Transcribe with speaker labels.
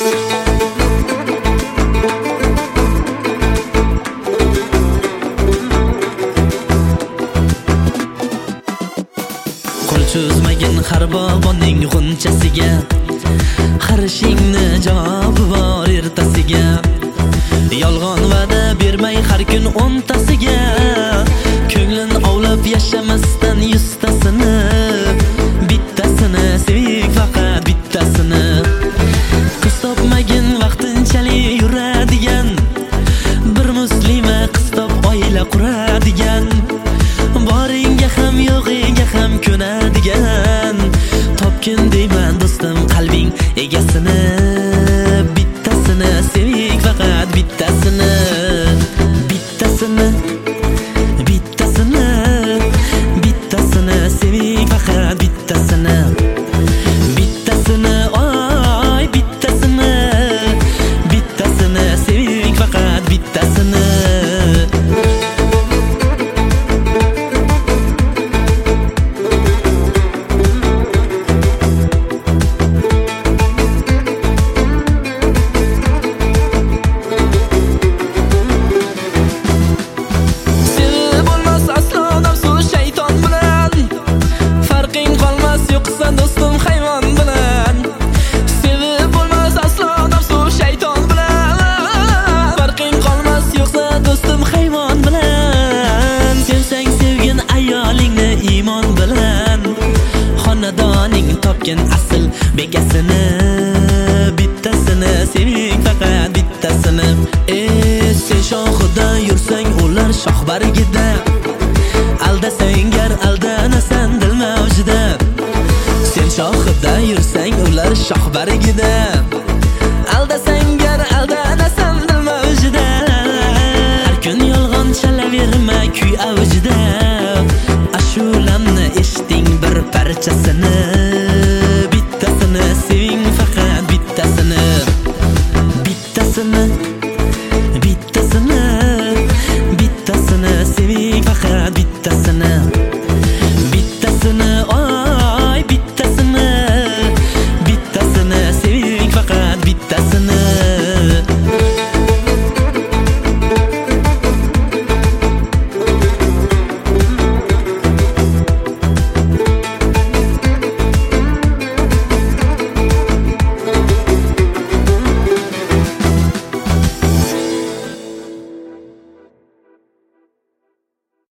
Speaker 1: Qo'l cho'zmagin har bobonning g'unchasiga, qarishingni javobi bor ertasiga. Yolg'on va'da bermay har kun o'ntasiga, ko'nglin ovlab yashamasdan yuztasini, bittasini sevik faqat bittasini. Qiz topmagin vaqtinchalik yuradigan, bir muslima qiz top oila quradigan, boringga ham yo'g'iga ham ko'nadigan. Topgin deyman do'stim qalbing egasini, bittasini sevik faqat bittasini. Bittasini, bittasini, bittasini sevik faqat bittasini. Bittasini, oy bittasini, bittasini sevik faqat bittasini.
Speaker 2: Do'stim hayvon bilan sevib bo'lmas aslo nafsu shayton bilan. Farqing qolmas yo'qsa do'stim hayvon bilan.
Speaker 1: Sevsang sevgin ayolingni iymon bilan, xonadoning topgin asl bekasini, bittasini seving faqat bittasini. Sen shoxida yursang ular shox bargida, aldasang gar aldanasan dil mavjida. Sen shoxida yursang ular shox bargida, aldasang gar aldanasan dil mavjida. Har kun yolg'on chalaverma kuy avjida, ashulamni eshiting bir parchasini.